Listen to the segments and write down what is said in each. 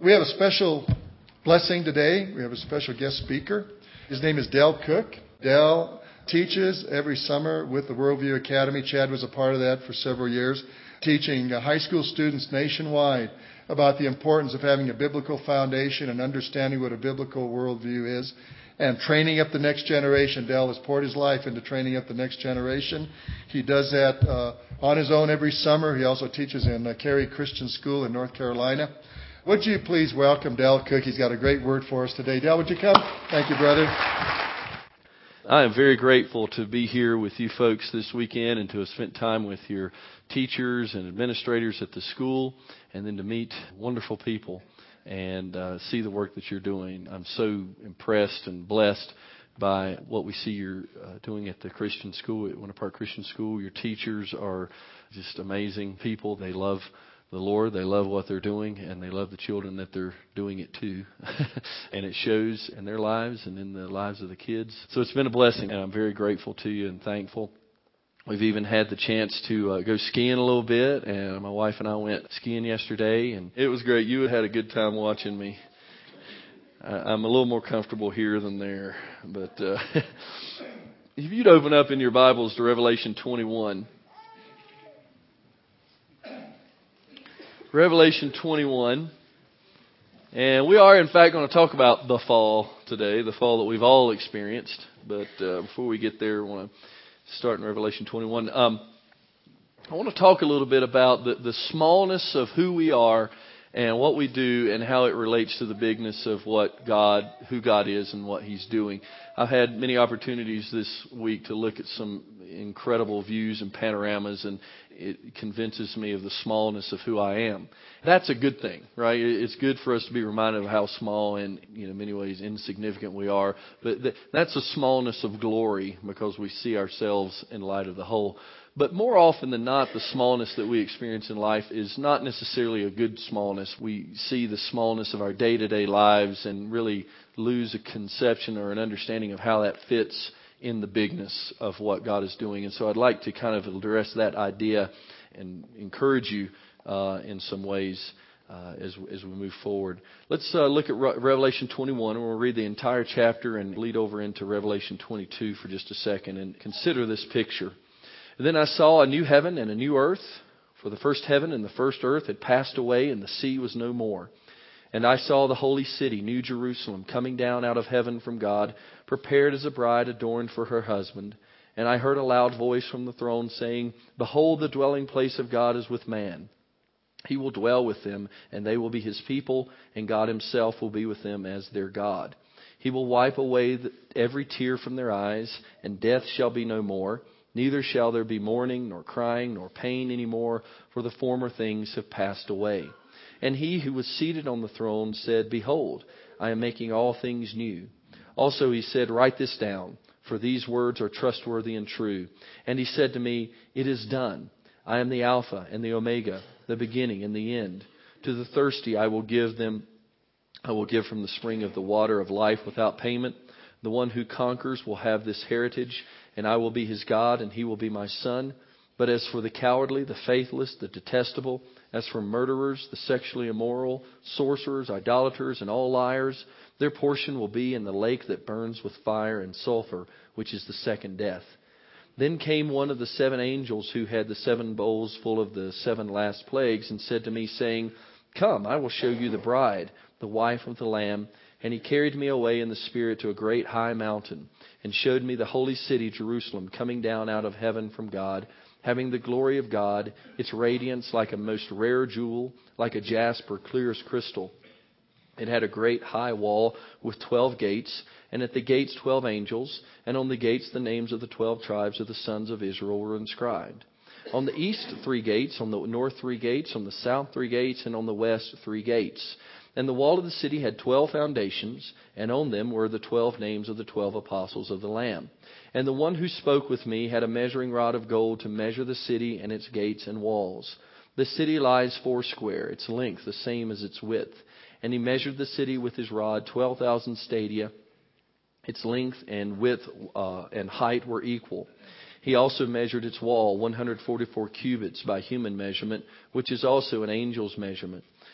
We have a special blessing today. We have a special guest speaker. His name is Del Cook. Del teaches every summer with the Worldview Academy. Chad was a part of that for several years, teaching high school students nationwide about the importance of having a biblical foundation and understanding what a biblical worldview is, and training up the next generation. Del has poured his life into training up the next generation. He does that on his own every summer. He also teaches in Cary Christian School in North Carolina. Would you please welcome Del Cook? He's got a great word for us today. Del, would you come? Thank you, brother. I am very grateful to be here with you folks this weekend and to have spent time with your teachers and administrators at the school, and then to meet wonderful people and see the work that you're doing. I'm so impressed and blessed by what we see you're doing at the Christian school, at Winter Park Christian School. Your teachers are just amazing people. They love the Lord, they love what they're doing, and they love the children that they're doing it to. And it shows in their lives and in the lives of the kids. So it's been a blessing, and I'm very grateful to you and thankful. We've even had the chance to go skiing a little bit, and my wife and I went skiing yesterday, and it was great. You had a good time watching me. I'm a little more comfortable here than there. But if you'd open up in your Bibles to Revelation 21. Revelation 21, and we are in fact going to talk about the fall today, the fall that we've all experienced. But before we get there, I want to start in Revelation 21. I want to talk a little bit about the smallness of who we are and what we do and how it relates to the bigness of who God is and what He's doing. I've had many opportunities this week to look at some incredible views and panoramas, and it convinces me of the smallness of who I am. That's a good thing, right? It's good for us to be reminded of how small and, in many ways, insignificant we are. But that's a smallness of glory because we see ourselves in light of the whole. But more often than not, the smallness that we experience in life is not necessarily a good smallness. We see the smallness of our day-to-day lives and really lose a conception or an understanding of how that fits in the bigness of what God is doing. And so I'd like to kind of address that idea and encourage you in some ways as we move forward. Let's look at Revelation 21, and we'll read the entire chapter and lead over into Revelation 22 for just a second and consider this picture. And then I saw a new heaven and a new earth, for the first heaven and the first earth had passed away, and the sea was no more. And I saw the holy city, New Jerusalem, coming down out of heaven from God, prepared as a bride adorned for her husband. And I heard a loud voice from the throne saying, "Behold, the dwelling place of God is with man. He will dwell with them, and they will be His people, and God Himself will be with them as their God. He will wipe away every tear from their eyes, and death shall be no more. Neither shall there be mourning, nor crying, nor pain any more, for the former things have passed away." And He who was seated on the throne said, "Behold, I am making all things new." Also He said, "Write this down, for these words are trustworthy and true." And He said to me, "It is done. I am the Alpha and the Omega, the beginning and the end. To the thirsty I will give from the spring of the water of life without payment. The one who conquers will have this heritage, and I will be his God, and he will be my son. But as for the cowardly, the faithless, the detestable, as for murderers, the sexually immoral, sorcerers, idolaters, and all liars, their portion will be in the lake that burns with fire and sulfur, which is the second death." Then came one of the seven angels who had the seven bowls full of the seven last plagues, and said to me, saying, "Come, I will show you the bride, the wife of the Lamb." And he carried me away in the Spirit to a great high mountain, and showed me the holy city, Jerusalem, coming down out of heaven from God, having the glory of God, its radiance like a most rare jewel, like a jasper, clear as crystal. It had a great high wall with 12 gates, and at the gates 12 angels, and on the gates the names of the 12 tribes of the sons of Israel were inscribed. On the east 3 gates, on the north 3 gates, on the south 3 gates, and on the west 3 gates. And the wall of the city had 12 foundations, and on them were the 12 names of the 12 apostles of the Lamb. And the one who spoke with me had a measuring rod of gold to measure the city and its gates and walls. The city lies 4 square, its length the same as its width. And he measured the city with his rod, 12,000 stadia. Its length and width and height were equal. He also measured its wall, 144 cubits by human measurement, which is also an angel's measurement.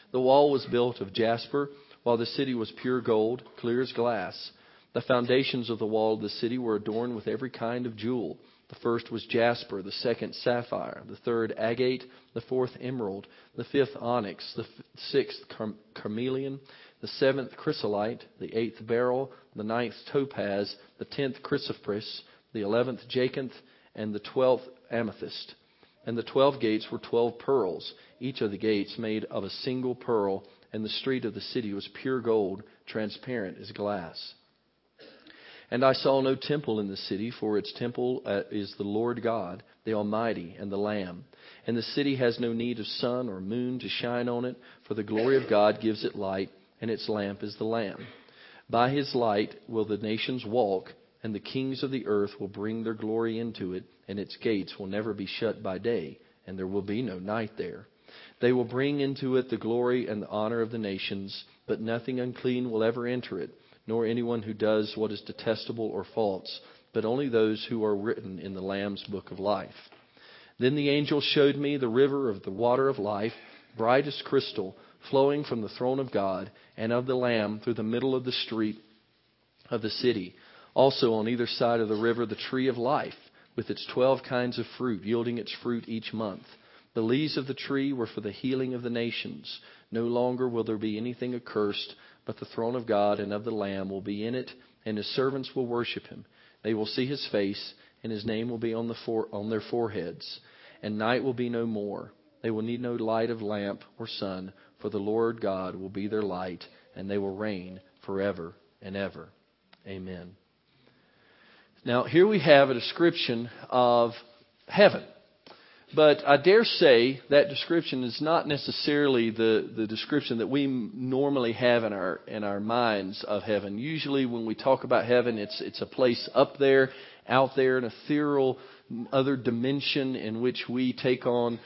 The wall was built of jasper, while the city was pure gold, clear as glass. The foundations of the wall of the city were adorned with every kind of jewel. The first was jasper, the second sapphire, the third agate, the fourth emerald, the fifth onyx, the sixth carnelian, the seventh chrysolite, the eighth beryl, the ninth topaz, the 10th chrysoprase, the 11th jacinth, and the 12th amethyst. And the 12 gates were 12 pearls, each of the gates made of a single pearl, and the street of the city was pure gold, transparent as glass. And I saw no temple in the city, for its temple is the Lord God, the Almighty, and the Lamb. And the city has no need of sun or moon to shine on it, for the glory of God gives it light, and its lamp is the Lamb. By his light will the nations walk, and the kings of the earth will bring their glory into it, and its gates will never be shut by day, and there will be no night there. They will bring into it the glory and the honor of the nations, but nothing unclean will ever enter it, nor anyone who does what is detestable or false, but only those who are written in the Lamb's book of life. Then the angel showed me the river of the water of life, bright as crystal, flowing from the throne of God and of the Lamb through the middle of the street of the city. Also on either side of the river the tree of life, with its 12 kinds of fruit, yielding its fruit each month. The leaves of the tree were for the healing of the nations. No longer will there be anything accursed, but the throne of God and of the Lamb will be in it, and his servants will worship him. They will see his face, and his name will be on their foreheads. And night will be no more. They will need no light of lamp or sun, for the Lord God will be their light, and they will reign forever and ever. Amen. Now, here we have a description of heaven. But I dare say that description is not necessarily the description that we normally have in our minds of heaven. Usually when we talk about heaven, it's a place up there, out there, an ethereal other dimension in which we take on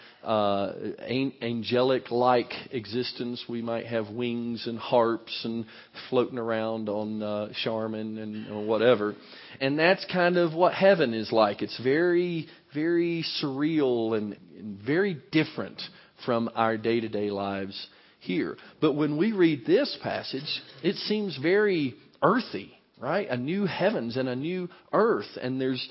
angelic-like existence. We might have wings and harps and floating around on Charmin and whatever. And that's kind of what heaven is like. It's very, very surreal and very different from our day-to-day lives here. But when we read this passage, it seems very earthy, right? A new heavens and a new earth. And there's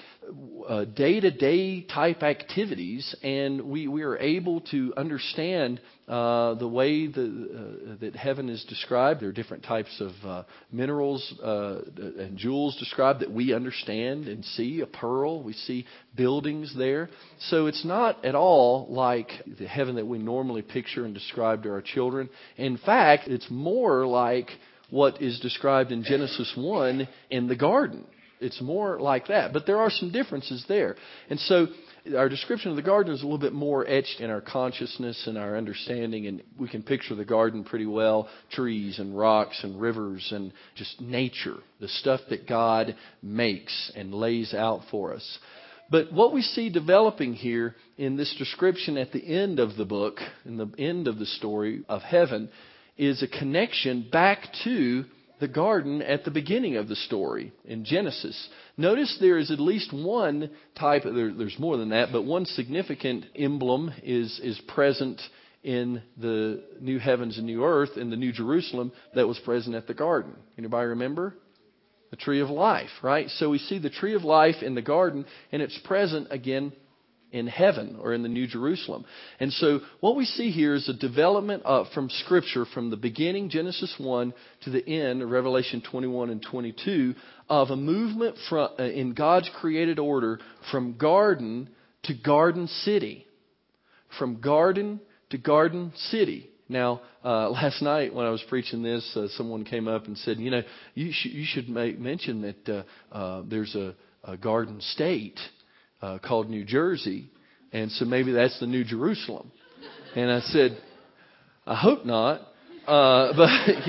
day-to-day type activities. And we are able to understand the way that heaven is described. There are different types of minerals and jewels described that we understand and see. A pearl, we see buildings there. So it's not at all like the heaven that we normally picture and describe to our children. In fact, it's more like what is described in Genesis 1 in the garden. It's more like that. But there are some differences there. And so our description of the garden is a little bit more etched in our consciousness and our understanding. And we can picture the garden pretty well. Trees and rocks and rivers and just nature. The stuff that God makes and lays out for us. But what we see developing here in this description at the end of the book, in the end of the story of heaven, is a connection back to the garden at the beginning of the story in Genesis. Notice there is at least one type, there's more than that, but one significant emblem is present in the new heavens and new earth, in the New Jerusalem, that was present at the garden. Anybody remember? The tree of life, right? So we see the tree of life in the garden, and it's present again in heaven or in the New Jerusalem. And so what we see here is a development from Scripture from the beginning, Genesis 1, to the end, Revelation 21 and 22, of a movement in God's created order from garden to garden city. From garden to garden city. Now, last night when I was preaching this, someone came up and said, you should mention that there's a garden state called New Jersey, and so maybe that's the New Jerusalem. And I said, I hope not, but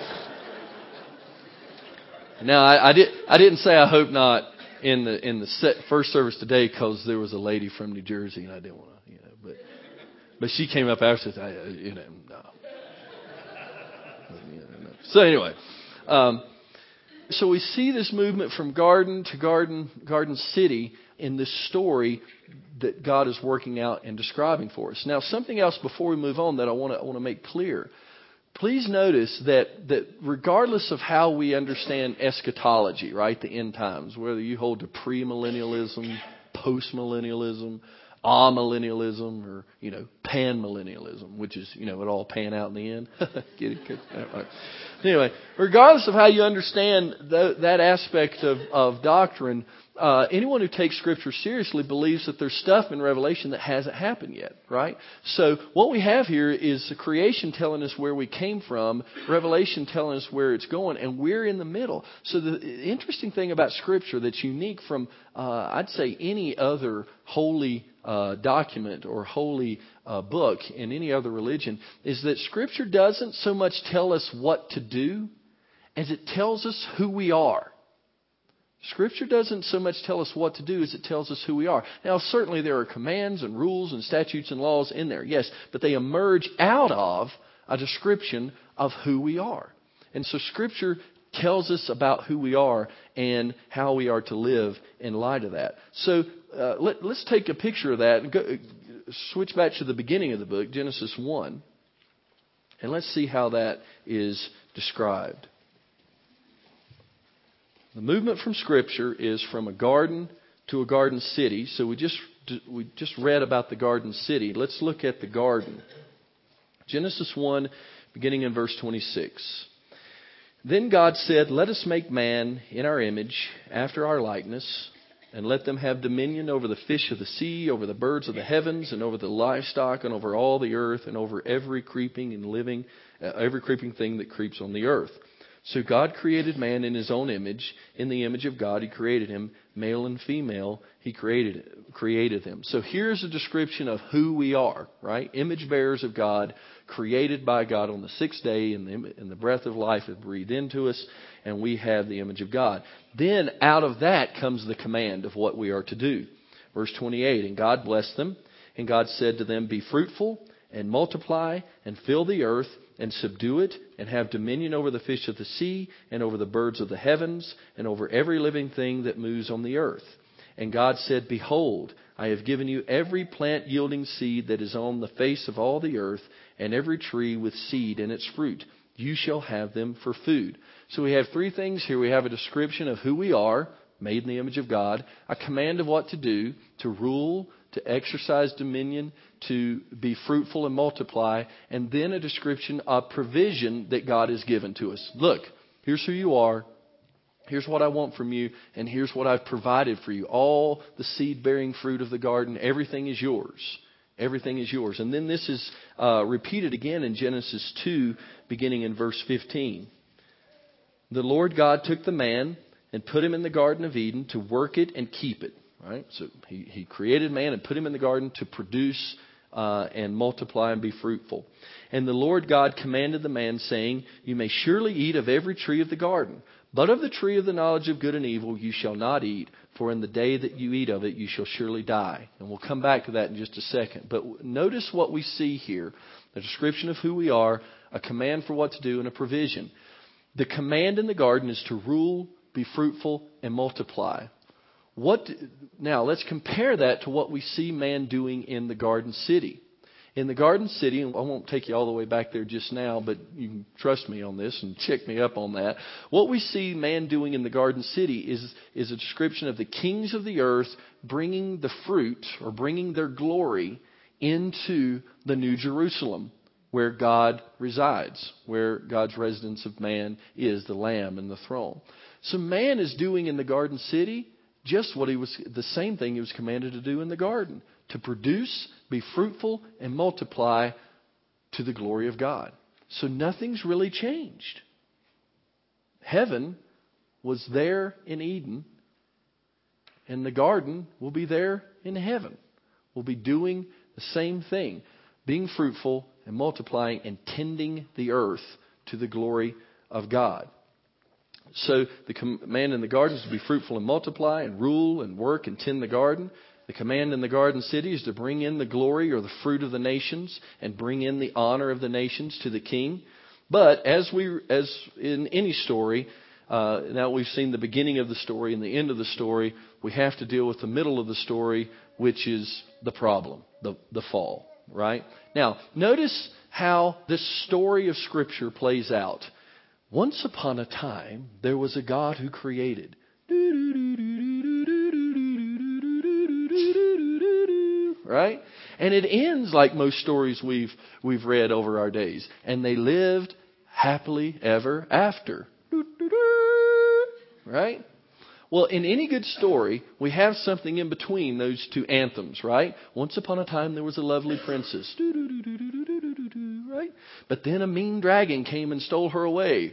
Now I didn't say I hope not in the first service today because there was a lady from New Jersey and I didn't want to, but she came up after no. So anyway. So we see this movement from garden to garden city in this story that God is working out and describing for us. Now, something else before we move on that I want to make clear. please notice that regardless of how we understand eschatology, right, the end times, whether you hold to premillennialism, postmillennialism, amillennialism, or, panmillennialism, which is, it all pan out in the end. Get it? Anyway, regardless of how you understand that aspect of doctrine, anyone who takes Scripture seriously believes that there's stuff in Revelation that hasn't happened yet, right? So what we have here is the creation telling us where we came from, Revelation telling us where it's going, and we're in the middle. So the interesting thing about Scripture that's unique from, I'd say, any other holy document or holy book in any other religion is that Scripture doesn't so much tell us what to do as it tells us who we are. Scripture doesn't so much tell us what to do as it tells us who we are. Now, certainly there are commands and rules and statutes and laws in there, yes, but they emerge out of a description of who we are. And so Scripture tells us about who we are and how we are to live in light of that. So let's take a picture of that and switch back to the beginning of the book, Genesis 1, and let's see how that is described. The movement from Scripture is from a garden to a garden city. So we just read about the garden city. Let's look at the garden. Genesis 1, beginning in verse 26. Then God said, "Let us make man in our image, after our likeness, and let them have dominion over the fish of the sea, over the birds of the heavens, and over the livestock, and over all the earth, and over every creeping thing that creeps on the earth." So God created man in His own image. In the image of God He created him. Male and female He created them. So here's a description of who we are, right? Image bearers of God, created by God on the sixth day, and the breath of life is breathed into us, and we have the image of God. Then out of that comes the command of what we are to do. Verse 28, "And God blessed them, and God said to them, 'Be fruitful and multiply and fill the earth and subdue it and have dominion over the fish of the sea and over the birds of the heavens and over every living thing that moves on the earth.' And God said, 'Behold, I have given you every plant yielding seed that is on the face of all the earth, and every tree with seed in its fruit. You shall have them for food.'" So we have three things here. We have a description of who we are, made in the image of God, a command of what to do, to rule, to exercise dominion, to be fruitful and multiply, and then a description of provision that God has given to us. Look, here's who you are. Here's what I want from you, and here's what I've provided for you. All the seed-bearing fruit of the garden, everything is yours. Everything is yours. And then this is repeated again in Genesis 2, beginning in verse 15. "The Lord God took the man and put him in the Garden of Eden to work it and keep it." Right? So he created man and put him in the garden to produce and multiply and be fruitful. "And the Lord God commanded the man, saying, 'You may surely eat of every tree of the garden, but of the tree of the knowledge of good and evil you shall not eat, for in the day that you eat of it you shall surely die.'" And we'll come back to that in just a second. But notice what we see here. A description of who we are, a command for what to do, and a provision. The command in the garden is to rule, be fruitful, and multiply. Now, let's compare that to what we see man doing in the garden city. In the garden city, and I won't take you all the way back there just now, but you can trust me on this and check me up on that. What we see man doing in the garden city is a description of the kings of the earth bringing the fruit or bringing their glory into the New Jerusalem, where God resides, where God's residence of man is, the Lamb and the throne. So man is doing in the garden city just the same thing he was commanded to do in the garden, to produce, be fruitful, and multiply to the glory of God. So nothing's really changed. Heaven was there in Eden, and the garden will be there in heaven. We'll be doing the same thing, being fruitful and multiplying and tending the earth to the glory of God. So the command in the garden is to be fruitful and multiply and rule and work and tend the garden. The command in the garden city is to bring in the glory or the fruit of the nations and bring in the honor of the nations to the king. But as in any story, now we've seen the beginning of the story and the end of the story, we have to deal with the middle of the story, which is the problem, the fall. right? Now, notice how this story of Scripture plays out. Once upon a time, there was a God who created. Right? And it ends like most stories we've read over our days. And they lived happily ever after. Right? Well, in any good story, we have something in between those two anthems, right? Once upon a time, there was a lovely princess. Right? But then a mean dragon came and stole her away.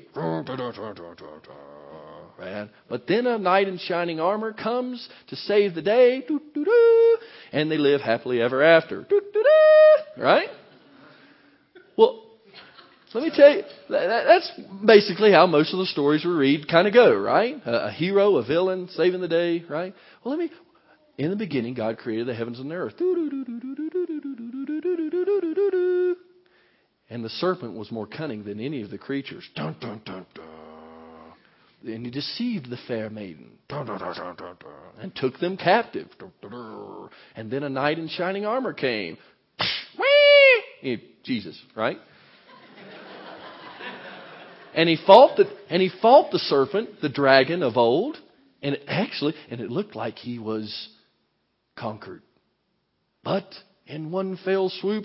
Right? But then a knight in shining armor comes to save the day. And they live happily ever after. Right? Well, let me tell you, that's basically how most of the stories we read kind of go, right? A hero, a villain, saving the day, right? Well, in the beginning, God created the heavens and the earth. And the serpent was more cunning than any of the creatures. Dun, dun, dun, dun. And he deceived the fair maiden. Dun, dun, dun, dun, dun, dun, and took them captive. Dun, dun, dun. And then a knight in shining armor came. Jesus, right? And he fought the serpent, the dragon of old, and it looked like he was conquered. But in one fell swoop,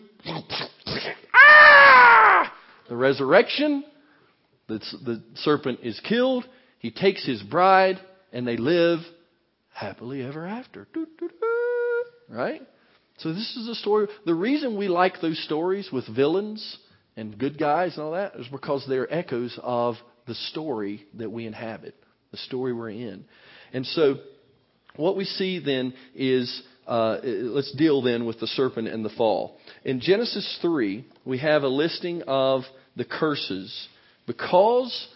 the resurrection, the serpent is killed, he takes his bride, and they live happily ever after. Right? So this is a story. The reason we like those stories with villains and good guys and all that is because they're echoes of the story that we inhabit, the story we're in. And so what we see then is, let's deal then with the serpent and the fall. In Genesis 3, we have a listing of the curses. Because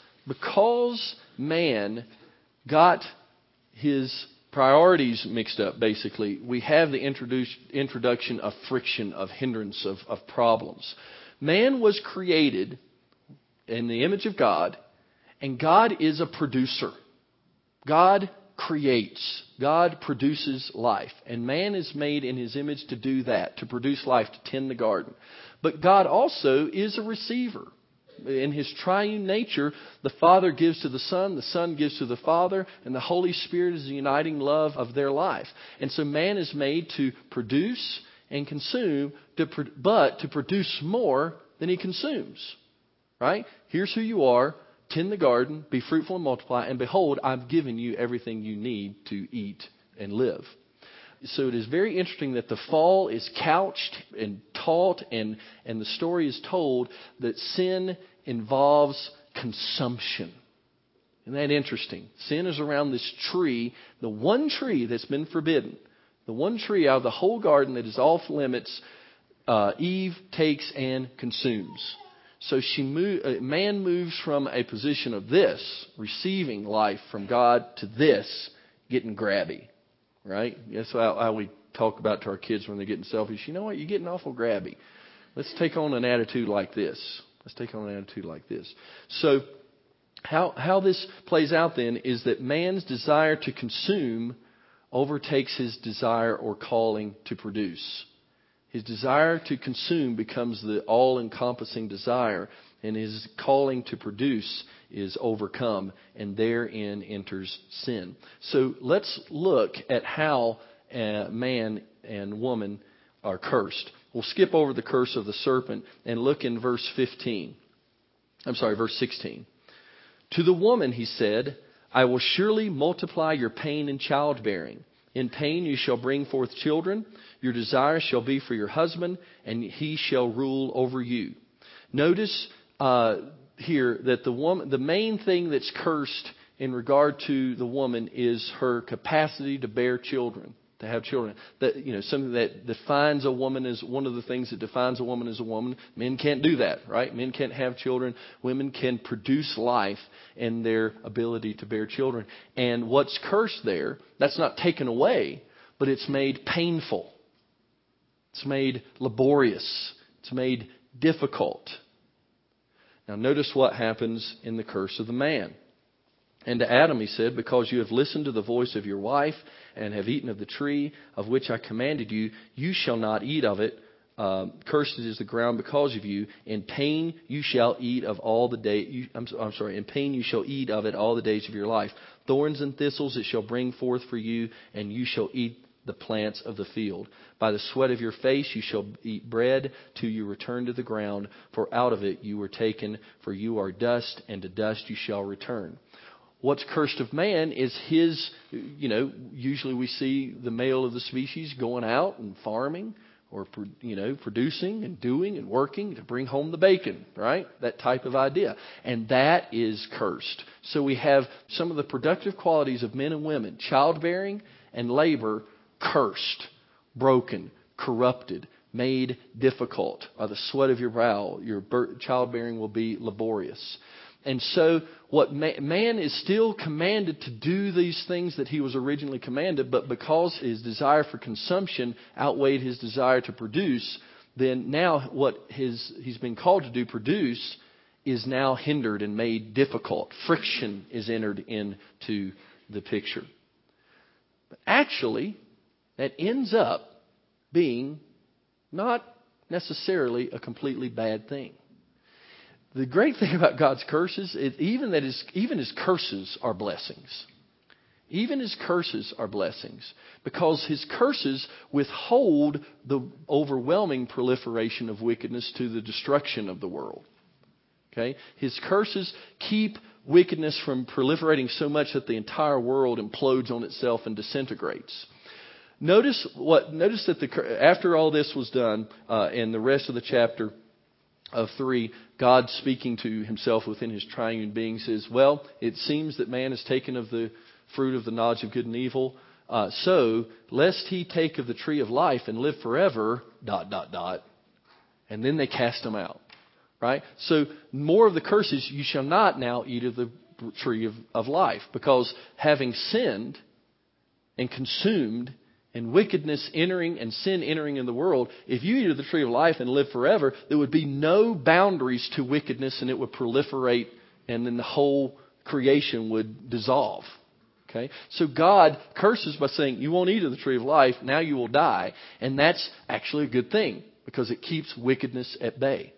man got his priorities mixed up, basically, we have the introduction of friction, of hindrance, of problems. Man was created in the image of God, and God is a producer. God creates. God produces life. And man is made in His image to do that, to produce life, to tend the garden. But God also is a receiver. In His triune nature, the Father gives to the Son gives to the Father, and the Holy Spirit is the uniting love of their life. And so man is made to produce and consume, but to produce more than he consumes. Right? Here's who you are. Tend the garden, be fruitful and multiply, and behold, I've given you everything you need to eat and live. So it is very interesting that the fall is couched and taught, and the story is told that sin involves consumption. Isn't that interesting? Sin is around this tree, the one tree that's been forbidden. The one tree out of the whole garden that is off limits, Eve takes and consumes. So man moves from a position of this, receiving life from God, to this, getting grabby. Right? That's how we talk about to our kids when they're getting selfish. You know what? You're getting awful grabby. Let's take on an attitude like this. So how this plays out then is that man's desire to consume overtakes his desire or calling to produce. His desire to consume becomes the all-encompassing desire, and his calling to produce is overcome, and therein enters sin. So let's look at how man and woman are cursed. We'll skip over the curse of the serpent and look in verse 16. To the woman, he said, I will surely multiply your pain in childbearing. In pain you shall bring forth children. Your desire shall be for your husband, and he shall rule over you. Notice here that the main thing that's cursed in regard to the woman is her capacity to bear children, to have children. That, something that defines a woman is one of the things that defines a woman as a woman. Men can't do that, right? Men can't have children. Women can produce life and their ability to bear children. And what's cursed there, that's not taken away, but it's made painful. It's made laborious. It's made difficult. Now notice what happens in the curse of the man. And to Adam he said, because you have listened to the voice of your wife and have eaten of the tree of which I commanded you, you shall not eat of it. Cursed is the ground because of you. In pain you shall eat of all the day. In pain you shall eat of it all the days of your life. Thorns and thistles it shall bring forth for you, and you shall eat the plants of the field. By the sweat of your face you shall eat bread till you return to the ground, for out of it you were taken, for you are dust, and to dust you shall return. What's cursed of man is his, usually we see the male of the species going out and farming or, producing and doing and working to bring home the bacon, right? That type of idea. And that is cursed. So we have some of the productive qualities of men and women, childbearing and labor, cursed, broken, corrupted, made difficult. By the sweat of your brow, your childbearing will be laborious. And so what man is still commanded to do these things that he was originally commanded, but because his desire for consumption outweighed his desire to produce, then now what he's been called to do, produce, is now hindered and made difficult. Friction is entered into the picture. But actually, that ends up being not necessarily a completely bad thing. The great thing about God's curses is even his curses are blessings. Even his curses are blessings, because his curses withhold the overwhelming proliferation of wickedness to the destruction of the world. Okay? His curses keep wickedness from proliferating so much that the entire world implodes on itself and disintegrates. Notice that after all this was done, in the rest of the chapter of 3, God speaking to himself within his triune being says, well, it seems that man has taken of the fruit of the knowledge of good and evil. So, lest he take of the tree of life and live forever, ... And then they cast him out. Right? So, more of the curses, you shall not now eat of the tree of life. Because having sinned and consumed and wickedness entering and sin entering in the world, if you eat of the tree of life and live forever, there would be no boundaries to wickedness, and it would proliferate, and then the whole creation would dissolve. Okay? So God curses by saying, you won't eat of the tree of life, now you will die. And that's actually a good thing, because it keeps wickedness at bay.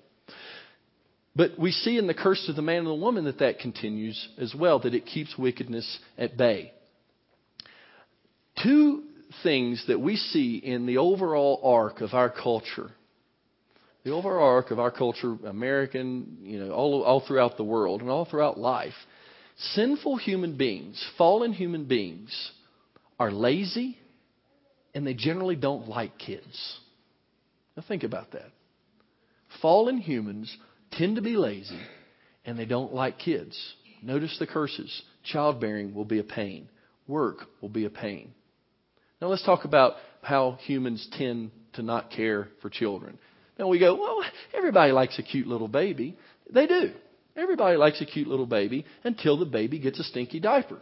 But we see in the curse of the man and the woman that continues as well, that it keeps wickedness at bay. Two things that we see in the overall arc of our culture, American, all throughout the world and all throughout life, sinful human beings, fallen human beings, are lazy, and they generally don't like kids. Now think about that. Fallen humans tend to be lazy, and they don't like kids. Notice the curses. Childbearing will be a pain. Work will be a pain. Now let's talk about how humans tend to not care for children. Now we go, well, everybody likes a cute little baby. They do. Everybody likes a cute little baby until the baby gets a stinky diaper.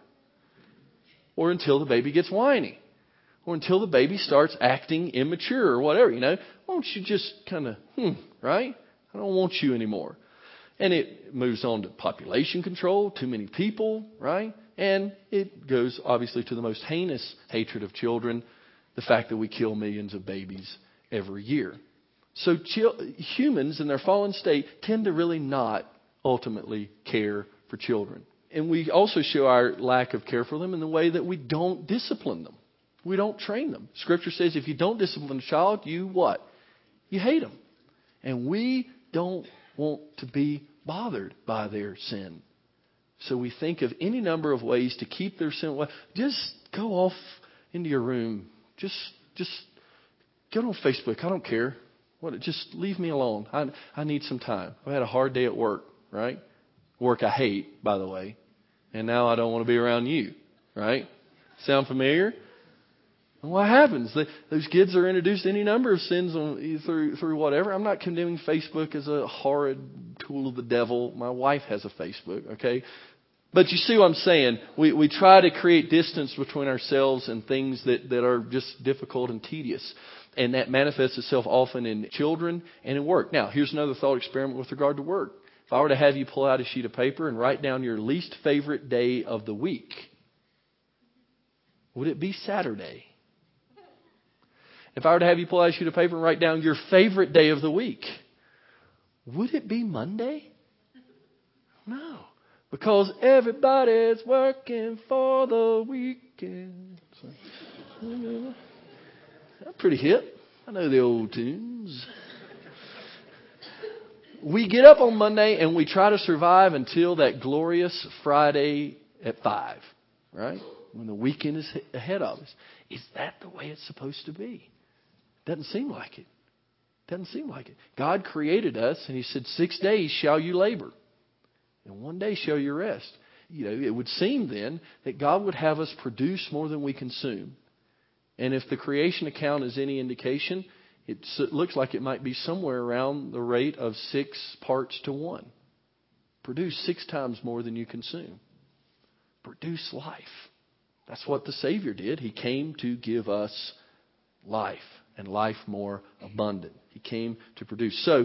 Or until the baby gets whiny. Or until the baby starts acting immature or whatever, Why don't you just kind of, right? I don't want you anymore. And it moves on to population control, too many people, right? And it goes, obviously, to the most heinous hatred of children, the fact that we kill millions of babies every year. So humans in their fallen state tend to really not ultimately care for children. And we also show our lack of care for them in the way that we don't discipline them. We don't train them. Scripture says if you don't discipline a child, you what? You hate them. And we don't want to be bothered by their sin. So we think of any number of ways to keep their sin away. Just go off into your room. Just get on Facebook. I don't care. Just leave me alone. I need some time. I had a hard day at work, right? Work I hate, by the way. And now I don't want to be around you, right? Sound familiar? And what happens? Those kids are introduced to any number of sins through whatever. I'm not condemning Facebook as a horrid tool of the devil. My wife has a Facebook, okay? But you see what I'm saying? We try to create distance between ourselves and things that are just difficult and tedious. And that manifests itself often in children and in work. Now, here's another thought experiment with regard to work. If I were to have you pull out a sheet of paper and write down your least favorite day of the week, would it be Saturday? If I were to have you pull out a sheet of paper and write down your favorite day of the week, would it be Monday? No. Because everybody's working for the weekend. So, I'm pretty hip. I know the old tunes. We get up on Monday and we try to survive until that glorious Friday at 5, right? When the weekend is ahead of us. Is that the way it's supposed to be? Doesn't seem like it. Doesn't seem like it. God created us and He said, 6 days shall you labor, and 1 day shall you rest. It would seem then that God would have us produce more than we consume. And if the creation account is any indication, it looks like it might be somewhere around the rate of 6 parts to 1. Produce 6 times more than you consume. Produce life. That's what the Savior did. He came to give us life, and life more abundant. He came to produce. So,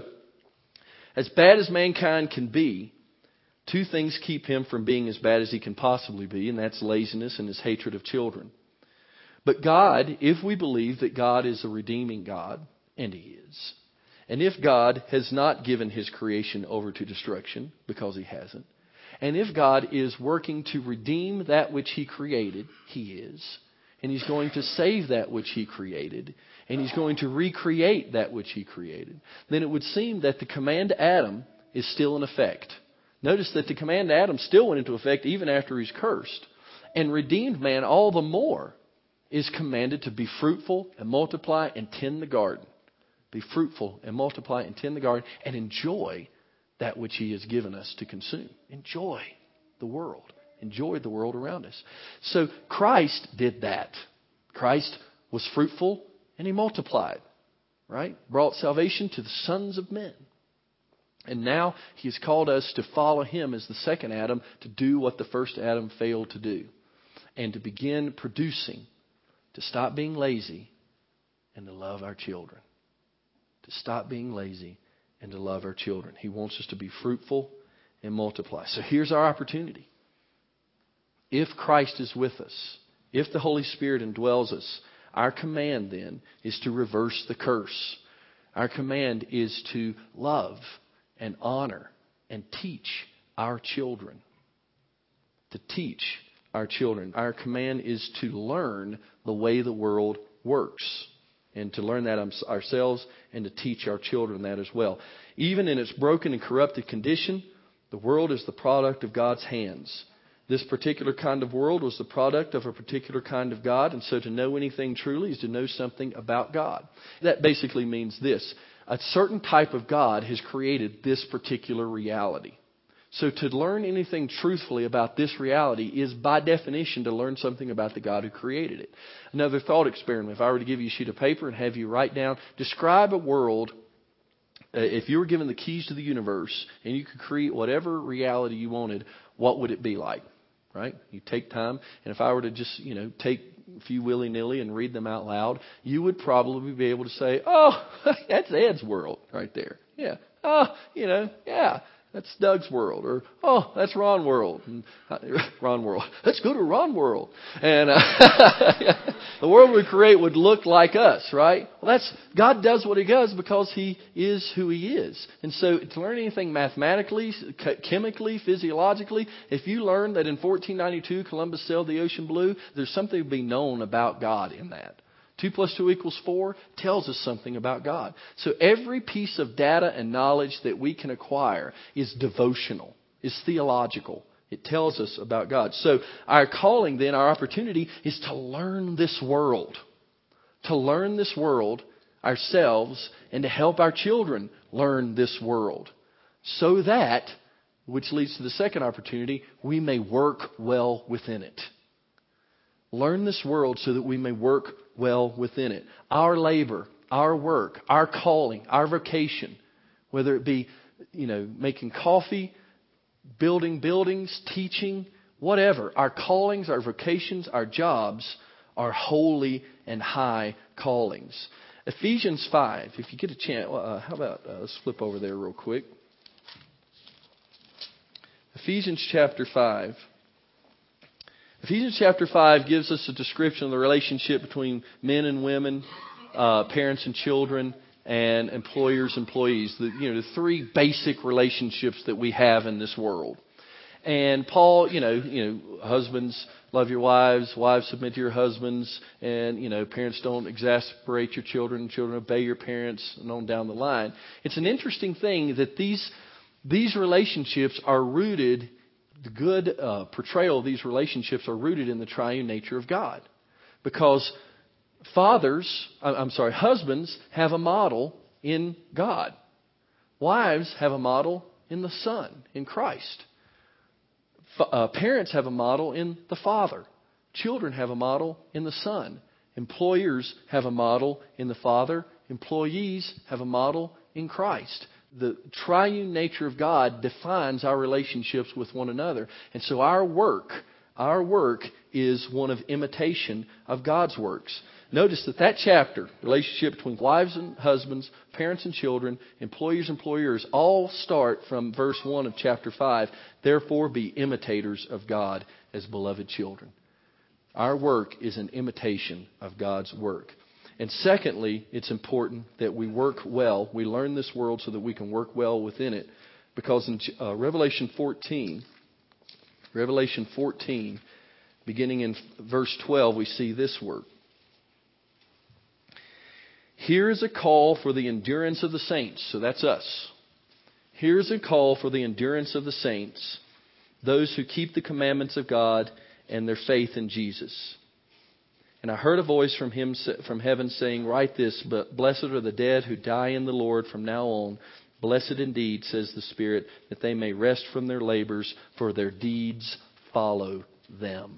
as bad as mankind can be, 2 things keep him from being as bad as he can possibly be, and that's laziness and his hatred of children. But God, if we believe that God is a redeeming God, and He is, and if God has not given His creation over to destruction, because He hasn't, and if God is working to redeem that which He created, He is, and He's going to save that which He created, and He's going to recreate that which He created, then it would seem that the command to Adam is still in effect. Notice that the command to Adam still went into effect even after he's cursed. And redeemed man all the more is commanded to be fruitful and multiply and tend the garden. Be fruitful and multiply and tend the garden and enjoy that which He has given us to consume. Enjoy the world. Enjoy the world around us. So Christ did that. Christ was fruitful and He multiplied. Right? Brought salvation to the sons of men. And now He has called us to follow Him as the second Adam, to do what the first Adam failed to do. And to begin producing. To stop being lazy and to love our children. To stop being lazy and to love our children. He wants us to be fruitful and multiply. So here's our opportunity. If Christ is with us, if the Holy Spirit indwells us, our command then is to reverse the curse. Our command is to love and honor and teach our children. To teach our children. Our command is to learn the way the world works. And to learn that ourselves and to teach our children that as well. Even in its broken and corrupted condition, the world is the product of God's hands. This particular kind of world was the product of a particular kind of God. And so to know anything truly is to know something about God. That basically means this. A certain type of God has created this particular reality. So to learn anything truthfully about this reality is by definition to learn something about the God who created it. Another thought experiment. If I were to give you a sheet of paper and have you write down, describe a world, if you were given the keys to the universe and you could create whatever reality you wanted, what would it be like? Right? You take time, and if I were to just, take a few willy-nilly and read them out loud, you would probably be able to say, oh, that's Ed's world right there. Yeah. Oh, yeah. That's Doug's world. Or, oh, that's Ron world. Ron world. Let's go to Ron world. And the world we create would look like us, right? Well, God does what He does because He is who He is. And so to learn anything mathematically, chemically, physiologically, if you learn that in 1492 Columbus sailed the ocean blue, there's something to be known about God in that. 2 + 2 = 4 tells us something about God. So every piece of data and knowledge that we can acquire is devotional, is theological. It tells us about God. So our calling then, our opportunity is to learn this world. To learn this world ourselves and to help our children learn this world. So that, which leads to the second opportunity, we may work well within it. Learn this world so that we may work well within it. Our labor, our work, our calling, our vocation, whether it be, making coffee, building buildings, teaching, whatever. Our callings, our vocations, our jobs are holy and high callings. Ephesians 5, if you get a chance, how about, let's flip over there real quick. Ephesians chapter 5. Ephesians chapter 5 gives us a description of the relationship between men and women parents and children, and employers, employees. The three basic relationships that we have in this world. And Paul, husbands, love your wives, wives submit to your husbands, and, parents don't exasperate your children, children obey your parents, and on down the line. It's an interesting thing that these relationships are rooted, the good portrayal of these relationships are rooted in the triune nature of God. Because husbands have a model in God. Wives have a model in the Son, in Christ. Parents have a model in the Father. Children have a model in the Son. Employers have a model in the Father. Employees have a model in Christ. The triune nature of God defines our relationships with one another. And so our work is one of imitation of God's works. Notice that chapter, relationship between wives and husbands, parents and children, employers, employers, all start from verse 1 of chapter 5. Therefore be imitators of God as beloved children. Our work is an imitation of God's work. And secondly, it's important that we work well. We learn this world so that we can work well within it. Because in Revelation 14, beginning in verse 12, we see this word. Here is a call for the endurance of the saints. So that's us. Here is a call for the endurance of the saints, those who keep the commandments of God and their faith in Jesus. And I heard a voice from heaven saying, write this, but blessed are the dead who die in the Lord from now on. Blessed indeed, says the Spirit, that they may rest from their labors, for their deeds follow them.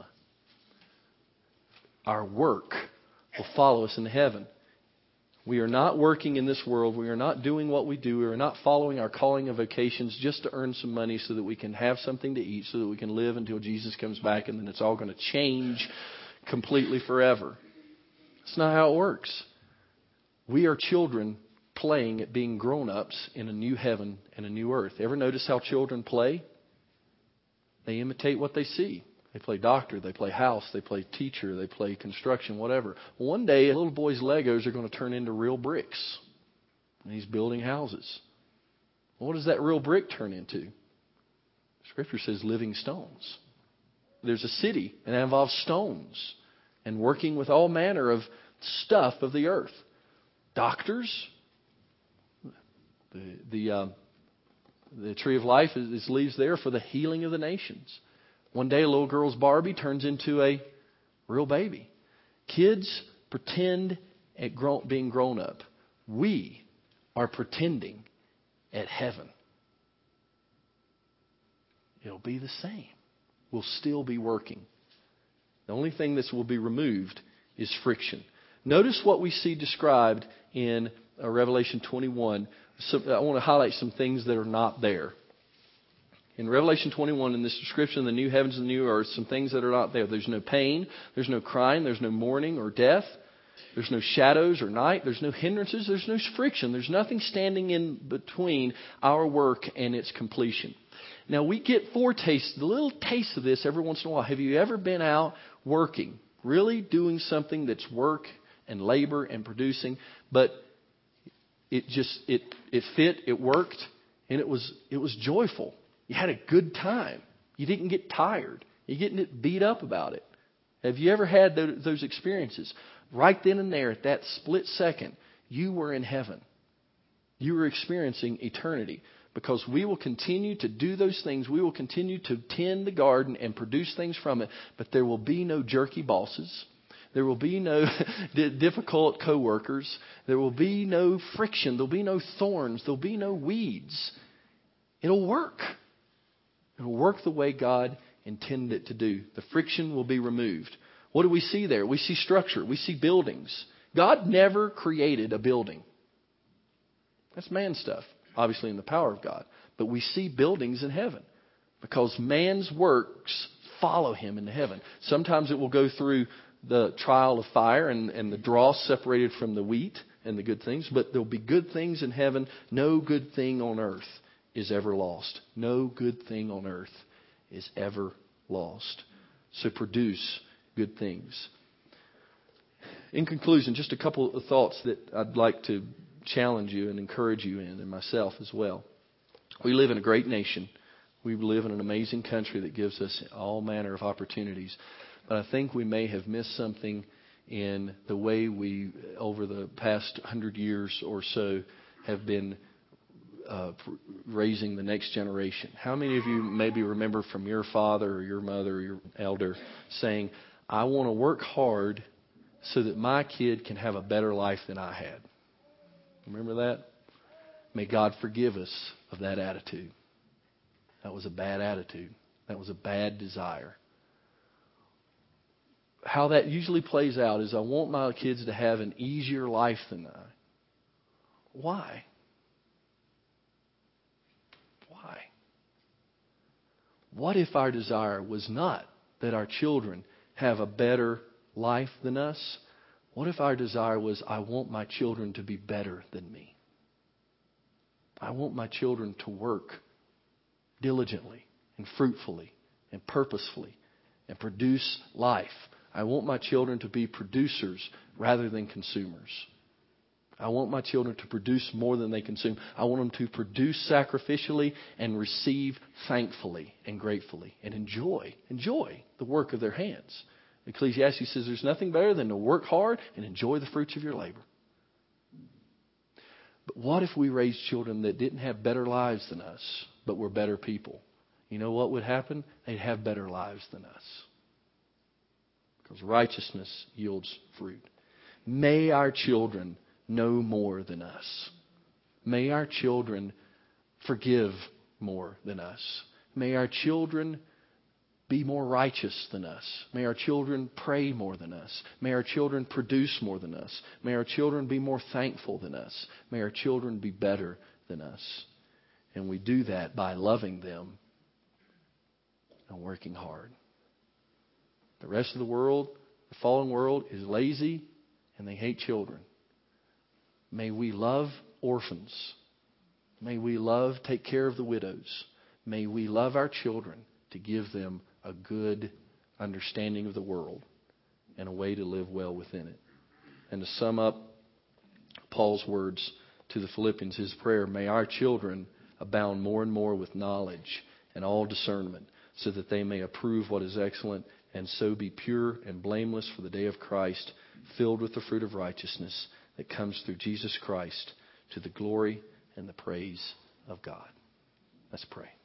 Our work will follow us into heaven. We are not working in this world. We are not doing what we do. We are not following our calling and vocations just to earn some money so that we can have something to eat, so that we can live until Jesus comes back, and then it's all going to change completely forever. It's not how it works. We are children playing at being grown-ups in a new heaven and a new earth. Ever notice how children play? They imitate what they see. They play doctor, they play house, they play teacher, they play construction, whatever. One day, a little boy's Legos are going to turn into real bricks. And he's building houses. Well, what does that real brick turn into? Scripture says living stones. There's a city, and it involves stones and working with all manner of stuff of the earth. Doctors, the tree of life is leaves there for the healing of the nations. One day a little girl's Barbie turns into a real baby. Kids pretend at being grown up. We are pretending at heaven. It'll be the same. We'll still be working. The only thing that will be removed is friction. Notice what we see described in Revelation 21. I want to highlight some things that are not there. In Revelation 21, in this description of the new heavens and the new earth, some things that are not there. There's no pain, there's no crying, there's no mourning or death, there's no shadows or night, there's no hindrances, there's no friction. There's nothing standing in between our work and its completion. Now, we get little taste of this every once in a while. Have you ever been out working, really doing something that's work and labor and producing, but it fit, it worked, and it was joyful? You had a good time. You didn't get tired. You're getting beat up about it. Have you ever had those experiences? Right then and there, at that split second, you were in heaven. You were experiencing eternity. Because we will continue to do those things. We will continue to tend the garden and produce things from it. But there will be no jerky bosses. There will be no difficult coworkers. There will be no friction. There will be no thorns. There will be no weeds. It'll work. It'll work the way God intended it to do. The friction will be removed. What do we see there? We see structure. We see buildings. God never created a building. That's man stuff, obviously in the power of God. But we see buildings in heaven because man's works follow him into heaven. Sometimes it will go through the trial of fire and the dross separated from the wheat and the good things. But there will be good things in heaven. No good thing on earth is ever lost. No good thing on earth is ever lost. So produce good things. In conclusion, just a couple of thoughts that I'd like to challenge you and encourage you in, and myself as well. We live in a great nation. We live in an amazing country that gives us all manner of opportunities. But I think we may have missed something in the way we, over the past 100 years or so, have been raising the next generation. How many of you maybe remember from your father or your mother or your elder saying, I want to work hard so that my kid can have a better life than I had? Remember that? May God forgive us of that attitude. That was a bad attitude. That was a bad desire. How that usually plays out is I want my kids to have an easier life than I. Why? Why? What if our desire was not that our children have a better life than us? What if our desire was, I want my children to be better than me? I want my children to work diligently and fruitfully and purposefully and produce life. I want my children to be producers rather than consumers. I want my children to produce more than they consume. I want them to produce sacrificially and receive thankfully and gratefully and enjoy the work of their hands. Ecclesiastes says there's nothing better than to work hard and enjoy the fruits of your labor. But what if we raised children that didn't have better lives than us, but were better people? You know what would happen? They'd have better lives than us. Because righteousness yields fruit. May our children know more than us. May our children forgive more than us. May our children be more righteous than us. May our children pray more than us. May our children produce more than us. May our children be more thankful than us. May our children be better than us. And we do that by loving them and working hard. The rest of the world, the fallen world, is lazy and they hate children. May we love orphans. May we take care of the widows. May we love our children to give them a good understanding of the world and a way to live well within it. And to sum up Paul's words to the Philippians, his prayer, may our children abound more and more with knowledge and all discernment, so that they may approve what is excellent, and so be pure and blameless for the day of Christ, filled with the fruit of righteousness that comes through Jesus Christ, to the glory and the praise of God. Let's pray.